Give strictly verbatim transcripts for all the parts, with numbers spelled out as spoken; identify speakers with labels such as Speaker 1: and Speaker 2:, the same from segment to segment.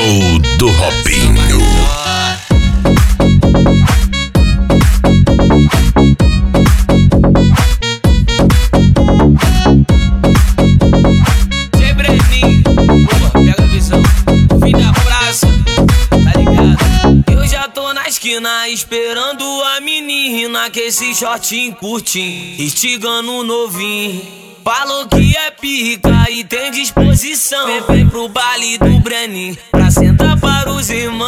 Speaker 1: Show do Robinho.
Speaker 2: Gebreninho, boa, pega a visão. Fim da praça, tá ligado? Eu já tô na esquina esperando a menina que esse shortinho curtinho, instigando novinho. Falou que é pica e tem disposição. Vem, vem pro baile do Breninho pra sentar para os irmãos.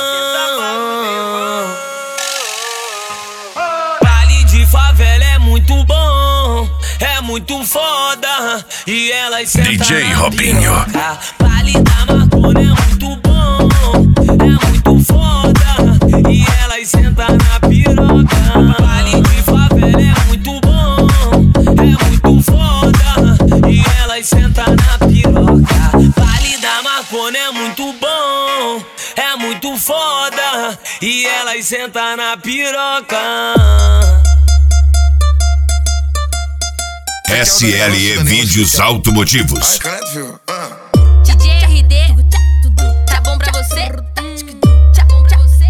Speaker 2: Baile de favela é muito bom, é muito foda. E elas sentam
Speaker 1: D J
Speaker 2: na
Speaker 1: Robinho.
Speaker 2: piroca. Baile da Marcona é muito bom, é muito foda. E elas sentam na piroca. Baile de favela é muito bom, é muito foda. E elas sentam na piroca. Baile da Marcona é muito bom, é muito foda. E elas sentam na piroca.
Speaker 1: S L E Vídeos Automotivos.
Speaker 3: D J R D, tá bom pra você? Tá bom pra você?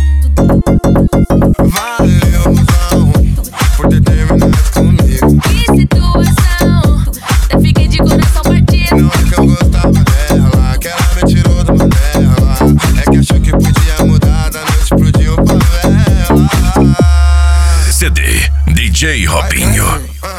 Speaker 4: Valeu, mozão, por ter terminado comigo.
Speaker 3: Que situação, até fiquei de coração partido.
Speaker 4: Não é que eu gostava dela, que ela me tirou da manela. É que achou que podia mudar da noite pro dia pra vela.
Speaker 1: C D D J Robinho.